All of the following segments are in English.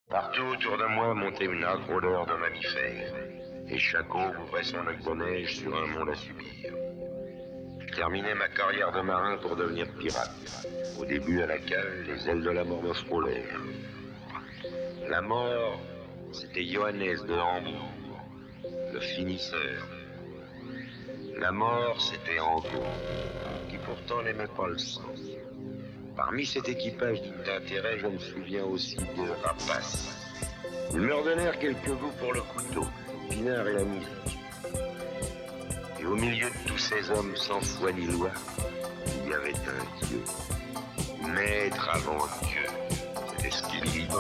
Partout autour de moi montait une âcre odeur de mammifères, et chaque eau ouvrait son lac de neige sur un monde à subir. Je terminais ma carrière de marin pour devenir pirate. Au début, à la cale, les ailes de la mort me frôlèrent. La mort, c'était Johannes de Hambourg, le finisseur. La mort, c'était Angot, qui pourtant n'aimait pas le sang. Parmi cet équipage digne d'intérêt, je me souviens aussi de Rapace. Ils me redonnèrent quelques goûts pour le couteau, Pinard et la musique. Et au milieu de tous ces hommes sans foi ni loi, il y avait un Dieu. Maître avant Dieu, c'était ce qu'il dit.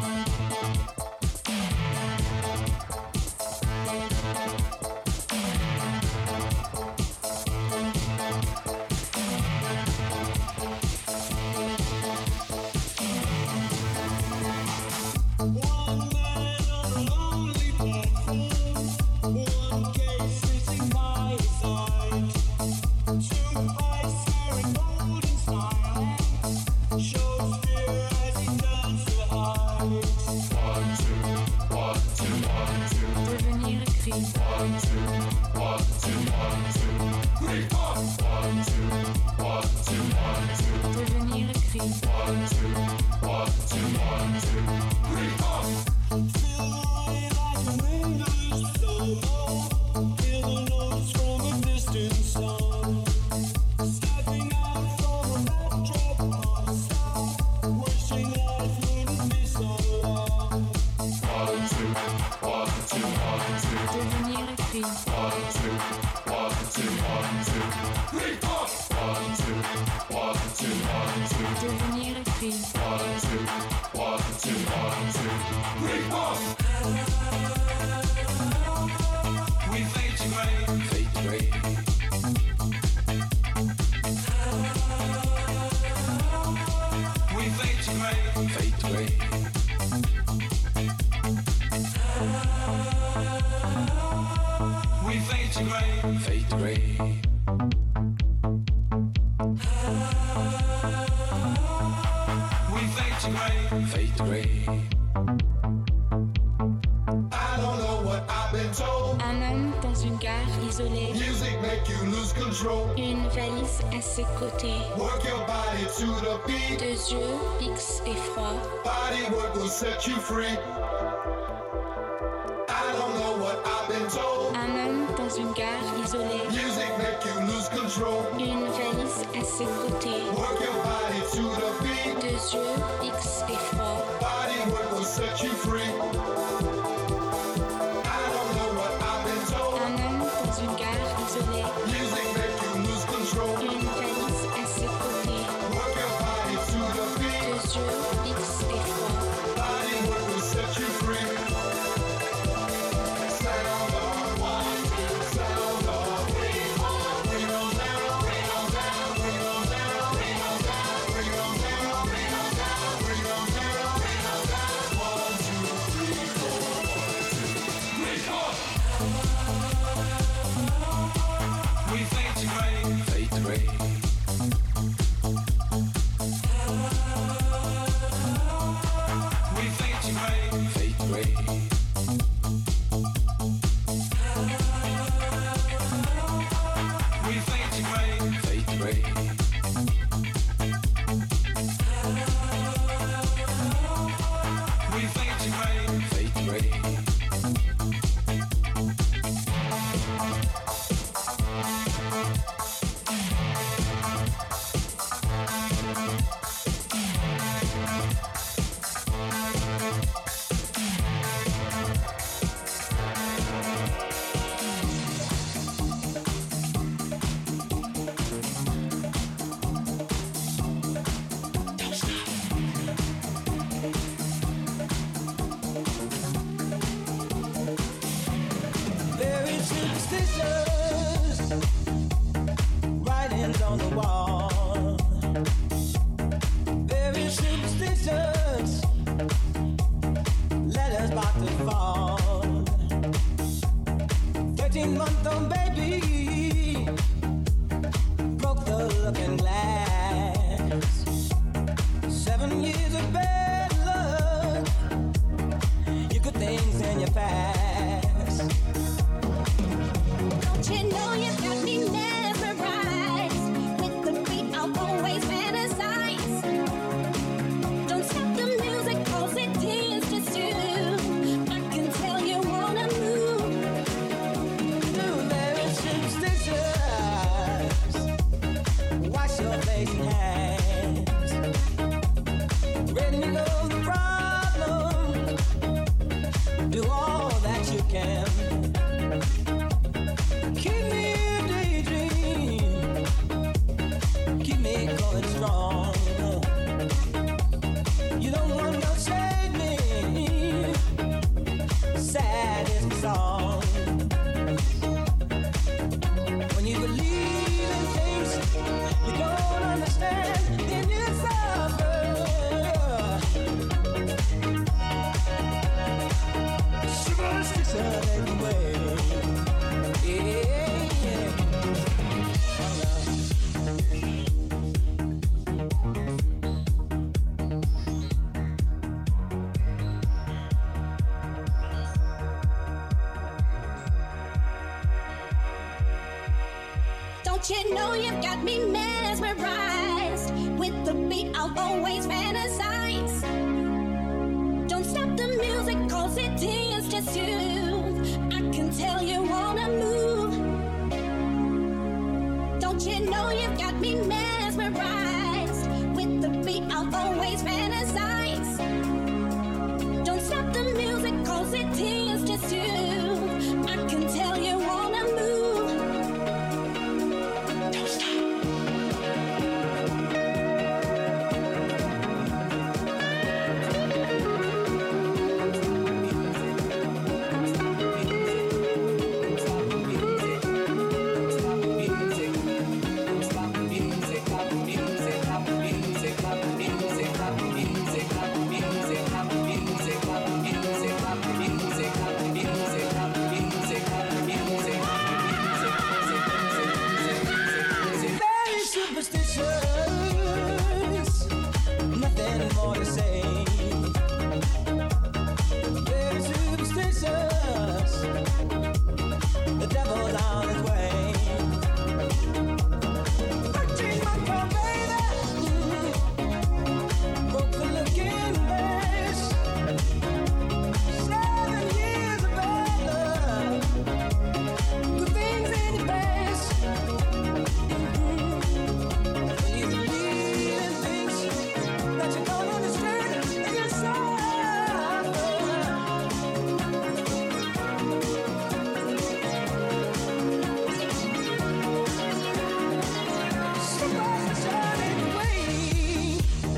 Set you free. I don't know what I've been told. Un homme dans une gare isolée. Music make you lose control. Une valise à ses côtés. Work your body to the beat. Deux yeux fixes et froids. Body work will set you free. I don't know what I've been told. Un homme dans une gare isolée. Music make you lose control. Une valise à ses côtés. Work your body to the beat. Deux yeux fixes et froids. Body work will set you free. Sound on 1, 2, sound on 3, 4. Bring on down, bring on down, bring on down, bring on down, bring on down, bring on down, bring on down, bring on down. 1, 2. Don't you know you've got me mesmerized? With the beat, I'll always fantasize. Don't stop the music, cause it is just soothe. I can tell you wanna move. Don't you know you've got me mesmerized? With the beat, I'll always fantasize. Don't stop the music, cause it is just soothe. I can tell you wanna move. Don't stop. Very superstitious, nothing more to say. Very superstitious, the devil's on his way. 13-month old baby, broke the looking glass. 7 years of bad love, good things in your past. You believe in things that you don't understand in yourself. Superstition anyway.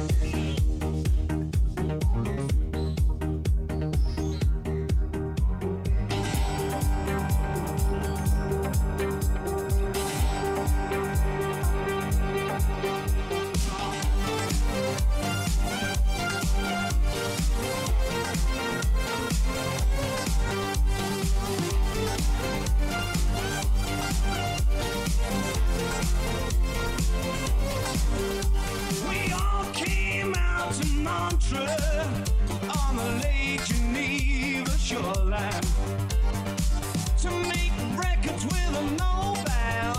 We all came out to Montreux on the Lake Geneva shoreline to make records with a Nobel.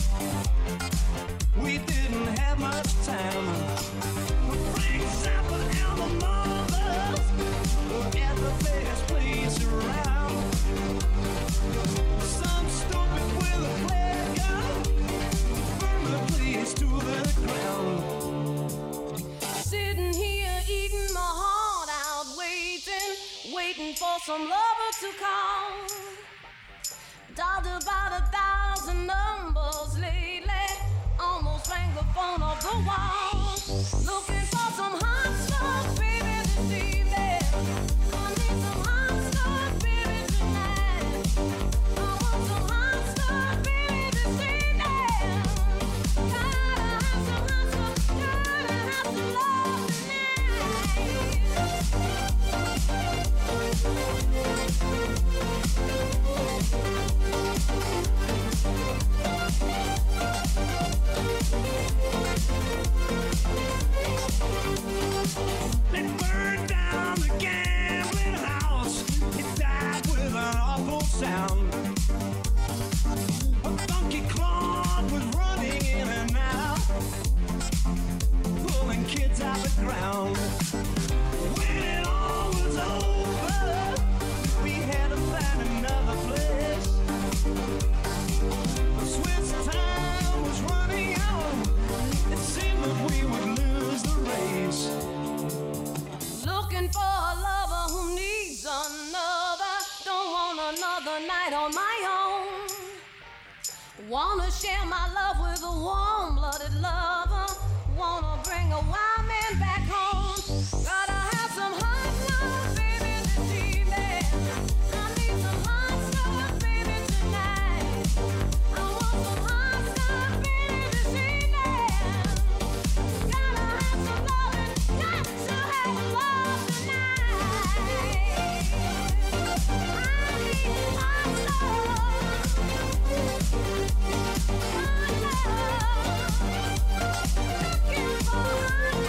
We didn't have much time. Frank Zappa and the Mothers were at the best place around. Some stupid with a flare gun burned the place to the ground. Sitting here eating my heart out, waiting for some lover to call. Dialed about 1,000 numbers lately, almost rang the phone off the wall. Looking for some hot stuff, baby, this evening. I need some hot stuff, baby, tonight. I want some hot stuff, baby, this evening. Gotta have some hot stuff, gotta have some love They burned down the gambling house. It died with an awful sound. A funky clog was running in and out, pulling kids out the ground. When it all was over, we had to find another place. Swiss time was running out. It seemed that we would lose the race. Looking for a lover who needs another. Don't want another night on my own. Wanna share my love with a warm-blooded lover. Wanna bring a wild man back home. Gotta have some hot love, baby, this evening. I need some hot stuff, baby, tonight. I want some hot stuff, baby, this evening. Gotta have some loving, got to have love tonight. I need hot stuff. Hot love. Looking for hot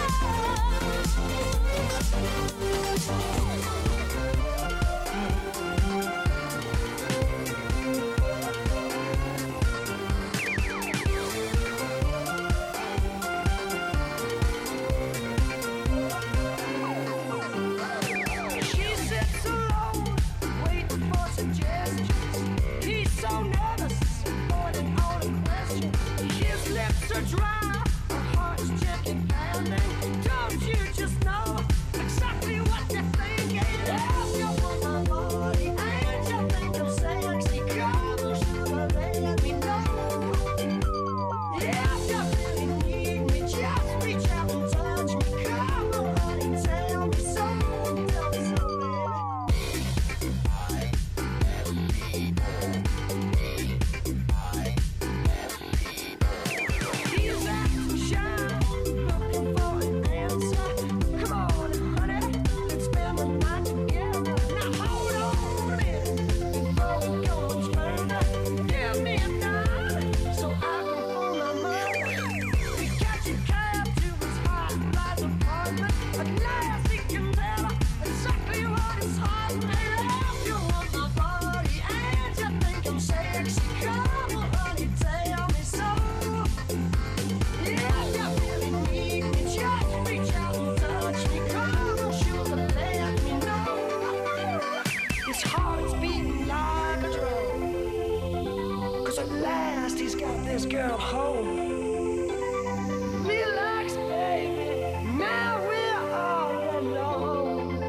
last he's got this girl home. Relax, baby, now we're all alone.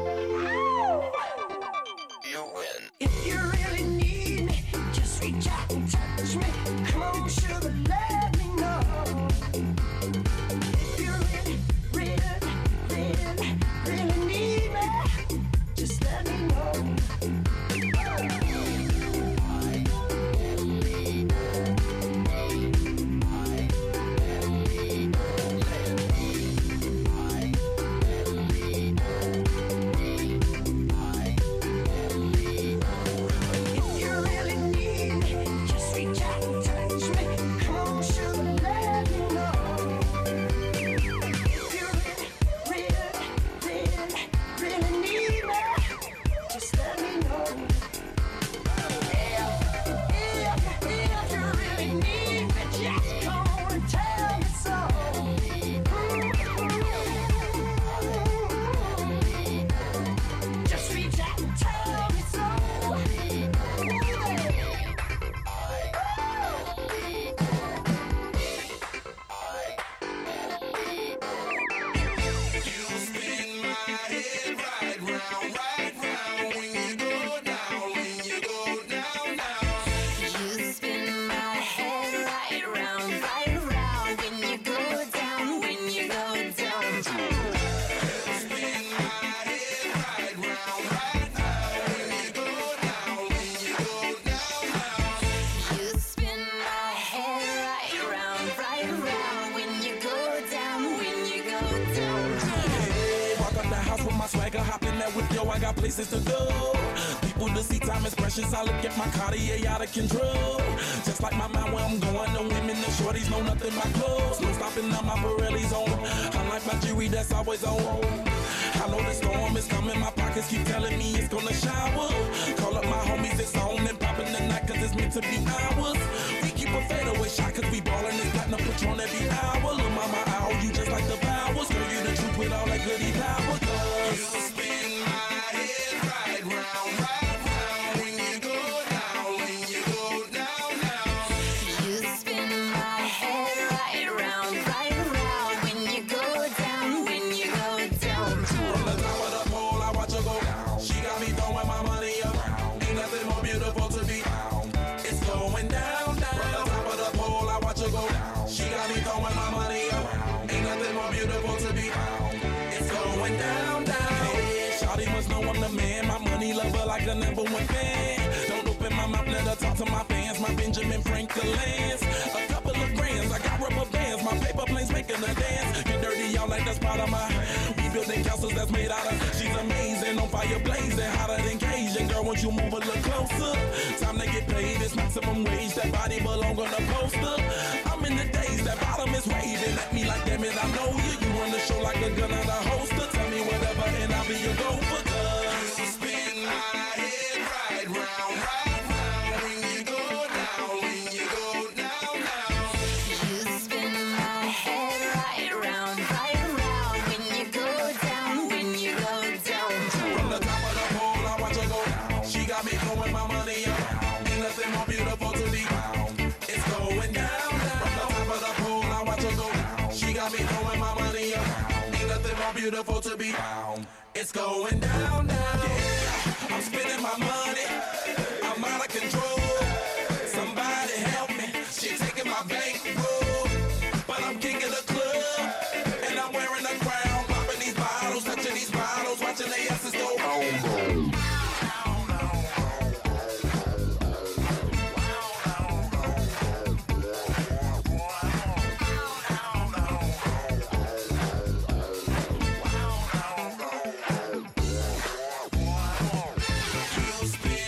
You win. If you really need me, just reach out and touch me. Come on, sugar, let me know. If you really, really, really, really need me, just let me know. If you really need me, just reach out and touch me. Come on, sugar, let me know. If you really, really, really need me, just let me know. If you really need me, just come and tell me so. Just reach out and tell me so. You spin my head right round, right around when you go down, when you go down. You spin my head right around when you go down, when you go down. Walk up the house with my swagger, hop in that whip, yo, I got places to go. People to see, time is precious, I look at my Cartier out of control. Just like my mind where I'm going, the women, the shorties know nothing but clothes. No stopping on my Pirelli's on. I like my jewelry that's always on. I know the storm is coming, my pockets keep telling me it's gonna shower. Call up my homies, it's on and popping the night cause it's meant to be ours. We keep a fadeaway shot cause we ballin' and platinum Patron every hour. Lil' mama, I owe you just like the powers. Girl, you the truth with all that goody power. You spin my head right round when you go down, when you go down. You spin my head right around when you go down, when you go down. From the top of the pole, I watch her go. She got me throwing my money up. Ain't nothing more beautiful to be. It's going down, down. From the top of the pole, I watch her go. She got me throwing my money up. Ain't nothing more beautiful to be. It's going down, down. Hey, shawty must know I'm the man. My money lover like a number one fan. Don't open my mouth, let her talk to my fans. My Benjamin Franklin's. A couple of brands, I got rubber bands. My paper planes making a dance. Get dirty, y'all like that's part of my. We building castles that's made out of. She's amazing, on fire blazing, hotter than Cajun. Girl, won't you move a little closer? Time to get paid, it's maximum wage. That body belong on the poster. I'm in the days, that bottom is waving at me like, damn it, I know you. You run the show like a gun out of holster. Tell me whatever, and I'll be your go-for. You spin my head right round when you go down, when you go down. You spin my head right around when you go down, when you go down. From the top of the pole, I watch her go. She got me throwing my money up. Ain't nothing more beautiful to be. It's going down, down. From the top of the pole, I watch her go. She got me throwing my money up. Ain't nothing more beautiful to be. It's going down, down. Yeah, I'm spending my money. I'm out of control. Somebody help me. She taking my bankroll. But I'm king of the club. And I'm wearing a crown. Popping these bottles, touching these bottles, watching they asses go home. You spin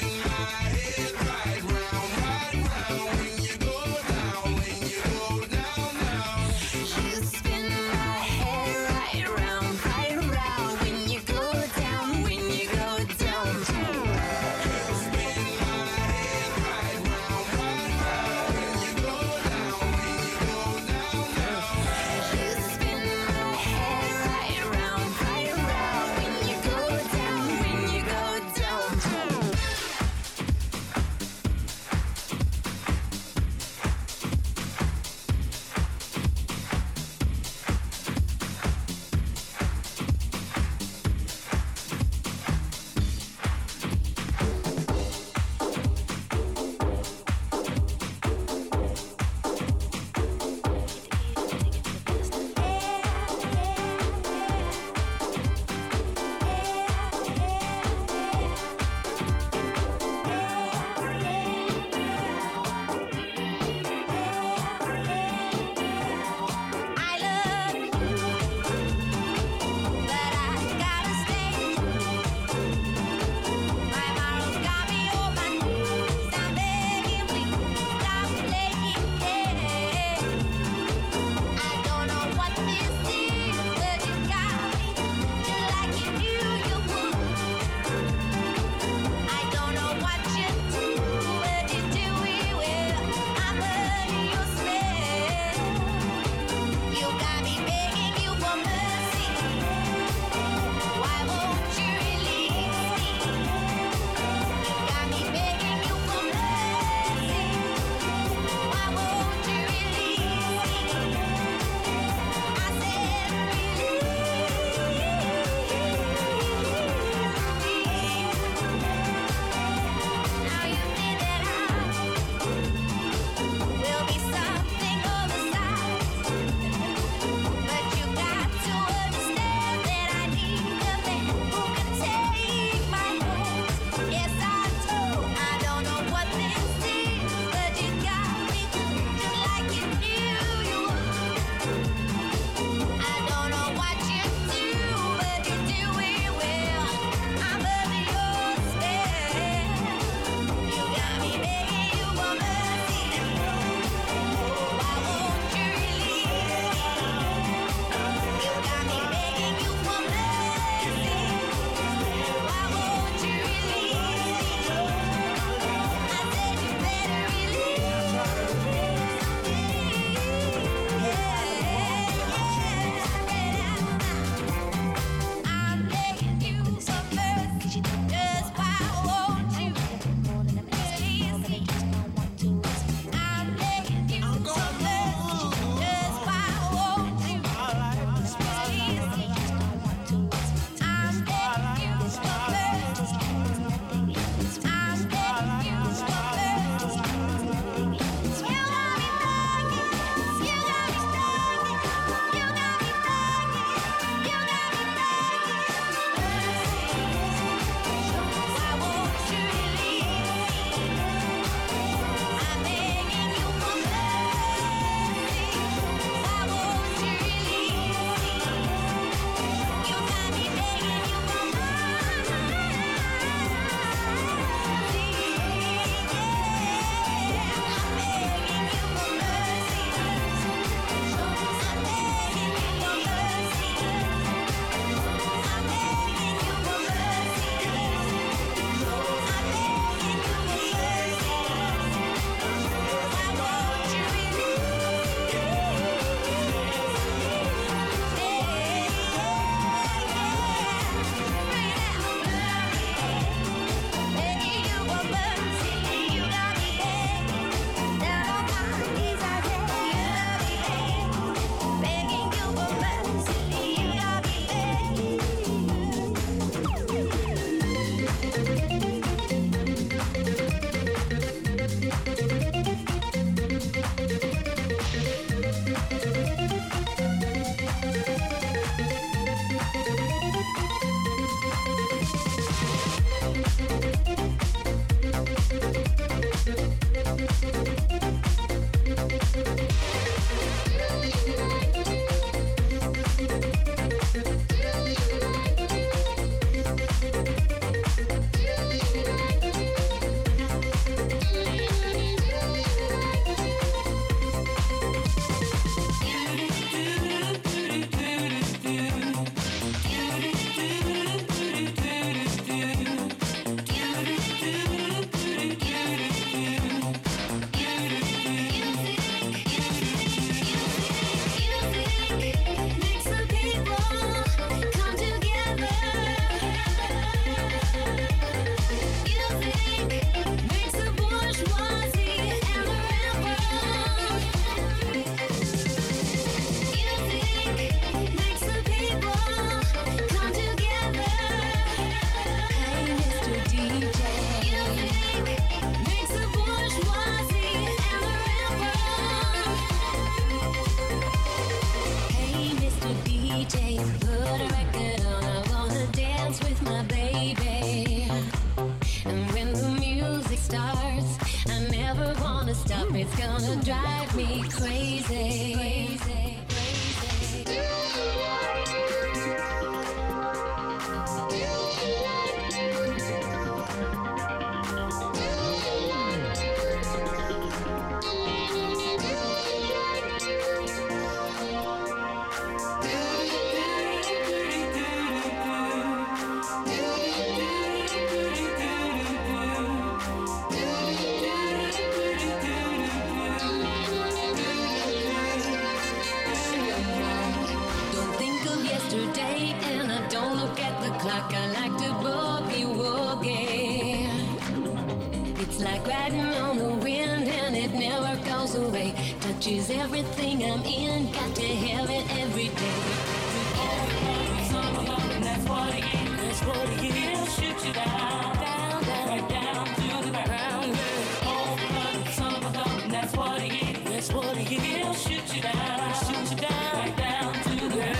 it's gonna drive me crazy. Clock, I like to boogie woogie. It's like riding on the wind and it never goes away. Touches everything I'm in, got to have it every day. That's what it is, that's what it is. It'll shoot you down, down, down, right down to the ground. Oh, blood, son of a gun, that's what it is, that's what it is. It'll shoot you down, right down to the ground.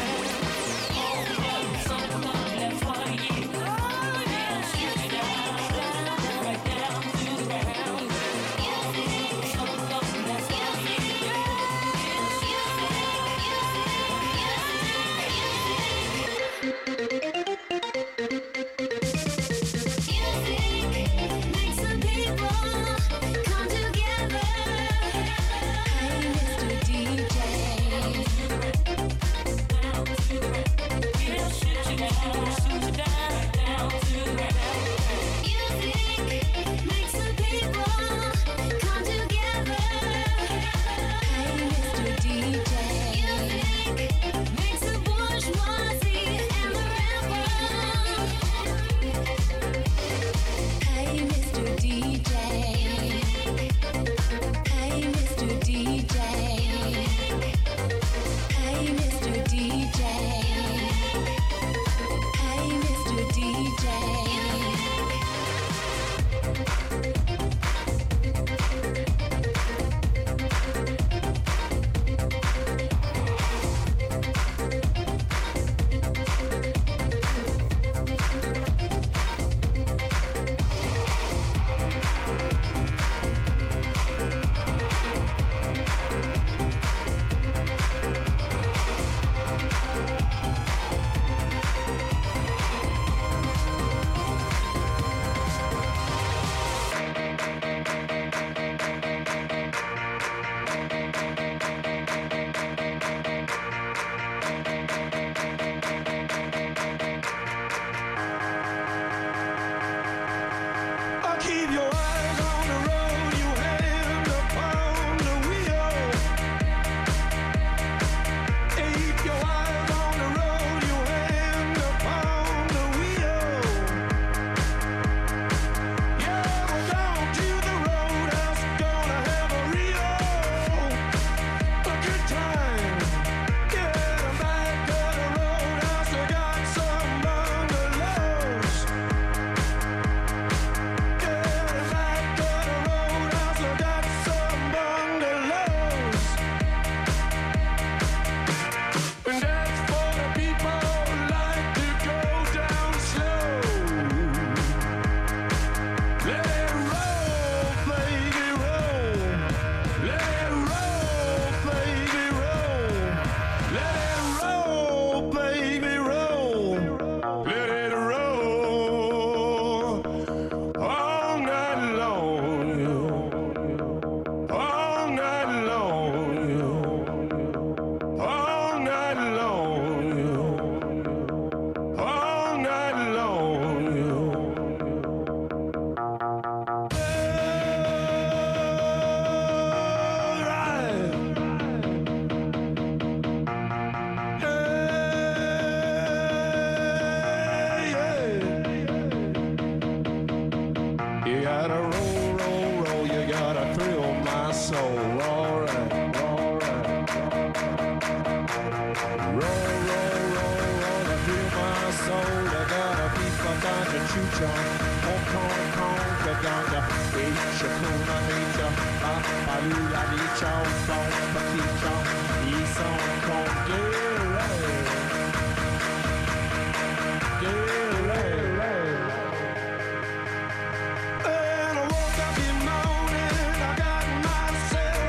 And I woke up in the morning, I got myself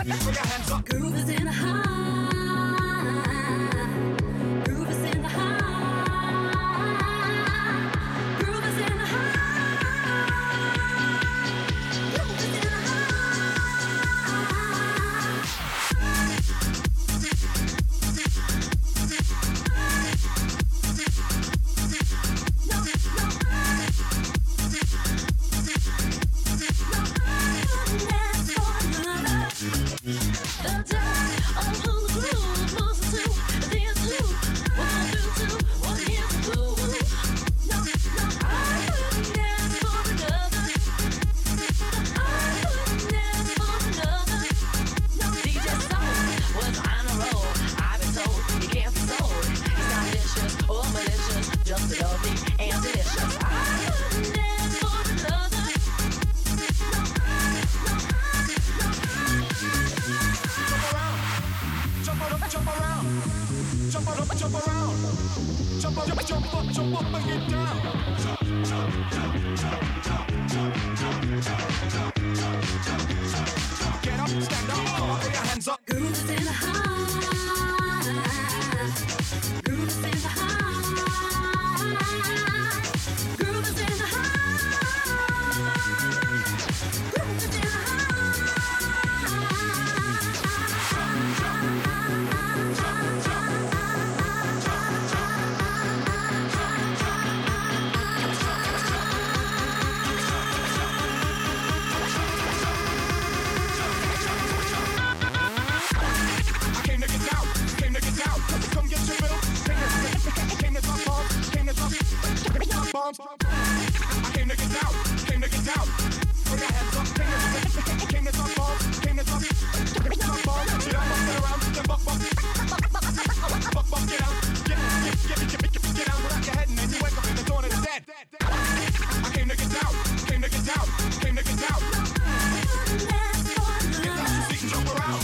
Throw your hands up. Groove is in the house. Groove is in the house. Groove is in the house. Groove is in the house. Jump up and get down. Get up, stand up, throw your hands up. Groove is in the house. Groove is in the house. Groove is in the house. Groove is in the bombs. I came to get down, came to get down. Put your hands up, came to talk bombs, came to talk bombs. Get up, get around, then buck, get out, get out without your head, and then you wake up in the dawn of the dead. I came to get down, came to get down, came to get down. Get down, your seat and jump around.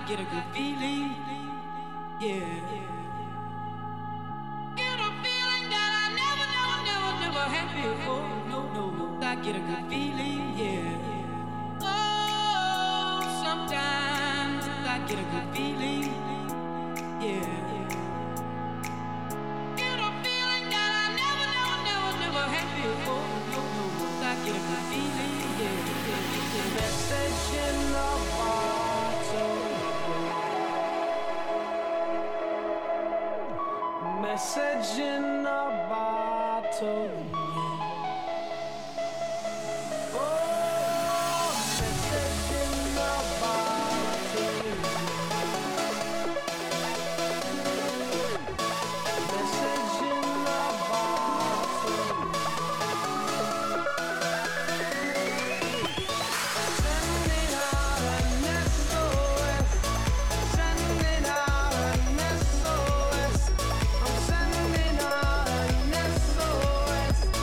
get a good feeling, yeah. Get a feeling that I never had before. No, I get a good feeling, yeah. Oh, sometimes I get a good feeling, yeah. Get a feeling that I never had before. No, I get a good feeling, yeah. Message in the bottle. Message in a bottle. Oh, message in a bottle. Message in a bottle. Sending out an SOS. Sending out an SOS. I'm sending out an SOS.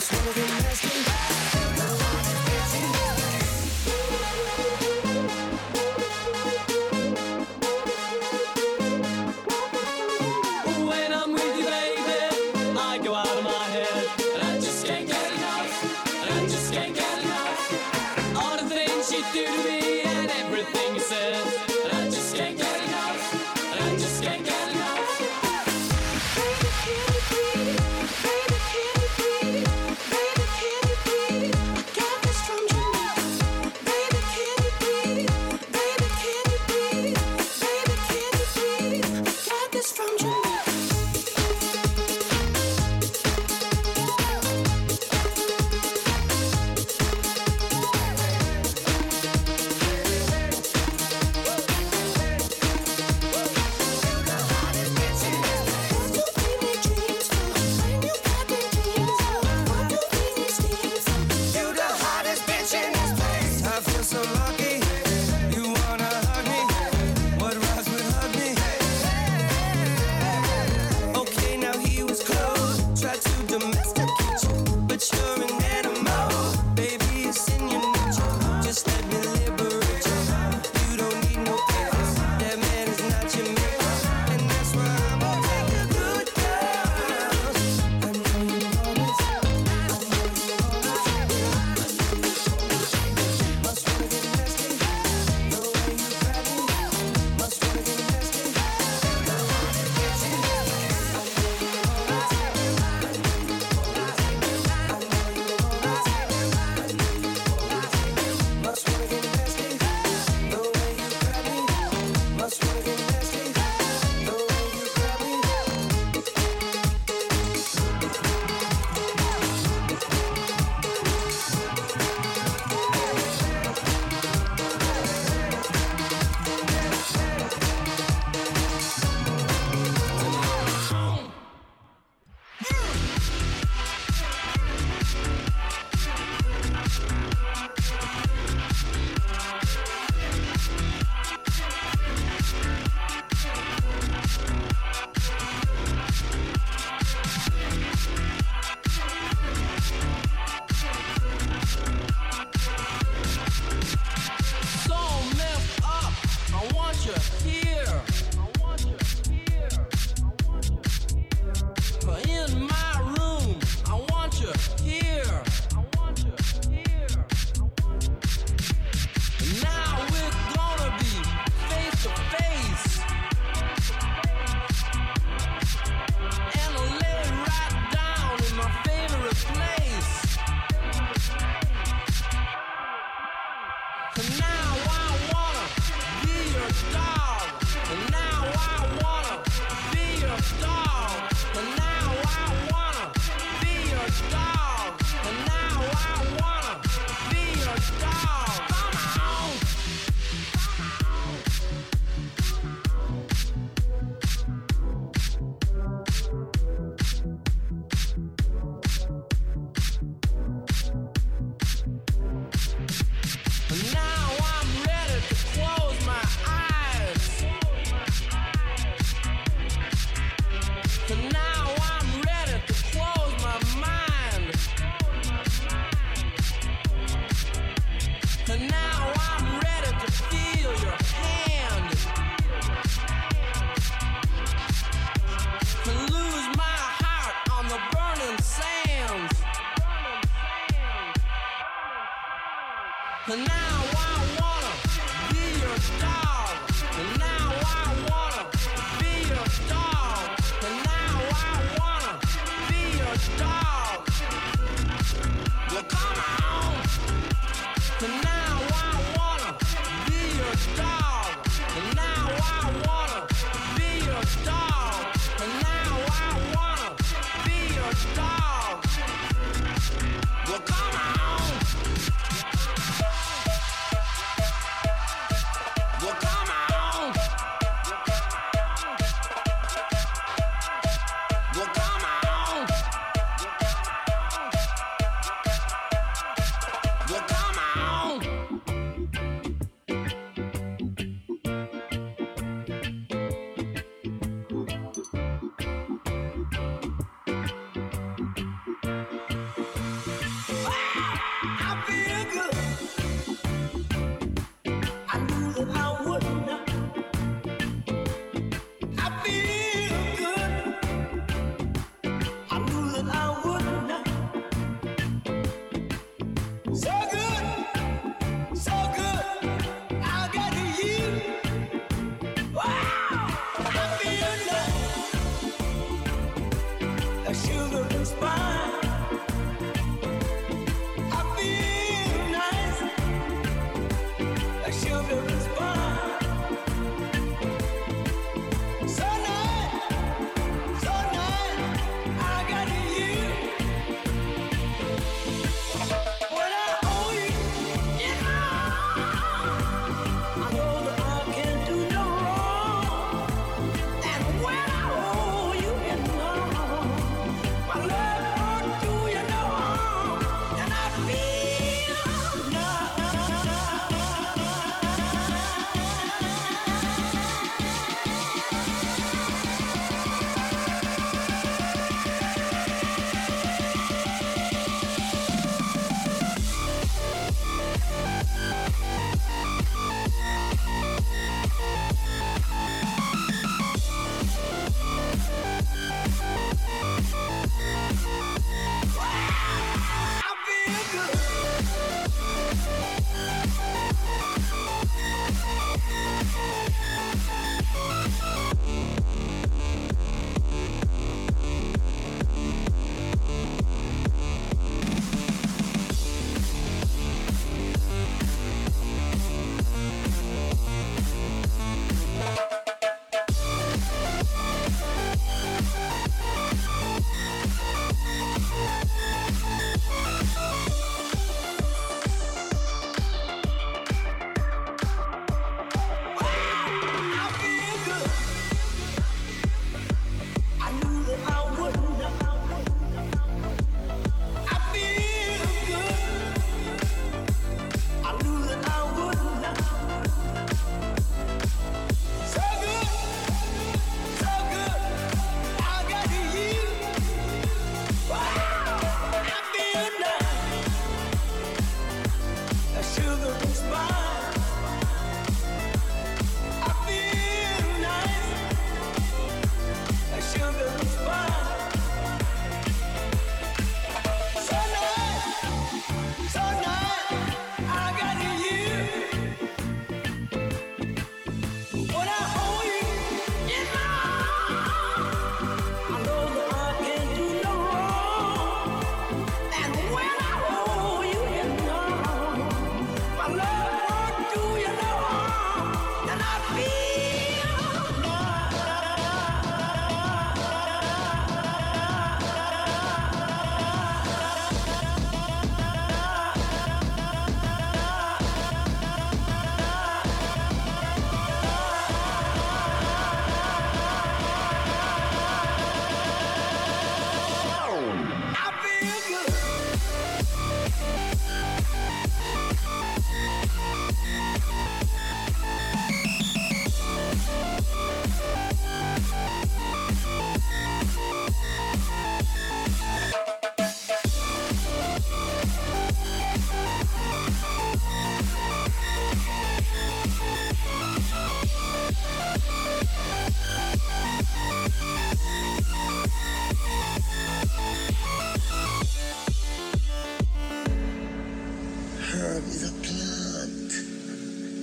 When I'm with you, baby, I go out of my head, and I just can't get enough, and I just can't get enough. All the things you do to me and everything you said, and I just can't get enough, and I just can't get enough. And now I wanna be your dog. And now I wanna be your dog. And now I wanna be your dog. Well, come on. And now I wanna be your dog. And now I wanna be your dog. And now I wanna be your dog. Well, come on.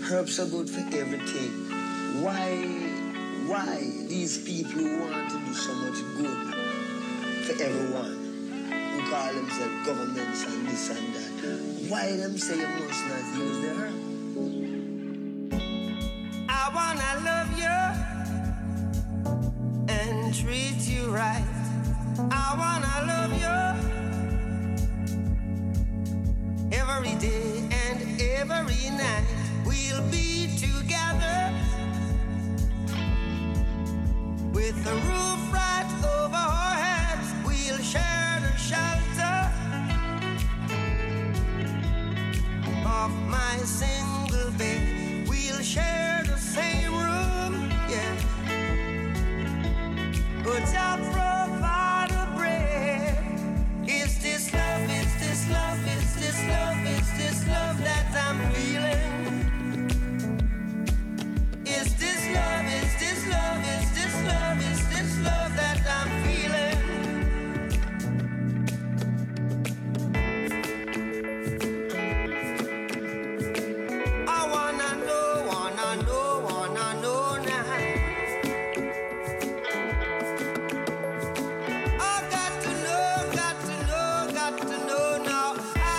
Herbs are good for everything. Why these people who want to do so much good for everyone, who call themselves governments and this and that, why them say you must not use the herb? I wanna love you and treat you right. I wanna love you every day and every night. We'll be together with the roof right over our heads. We'll share the shelter of my single bed. We'll share the same room, yeah. But I'll provide a bread. Is this love, is this love, is this love, is this love that I'm feeling? Is this love, is this love, is this love, is this love that I'm feeling? I wanna know now. I got to know now.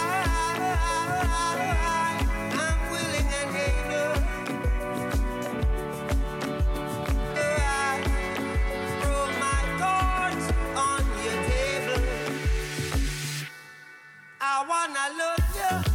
I'm willing and able. Throw my cards on your table. I wanna love you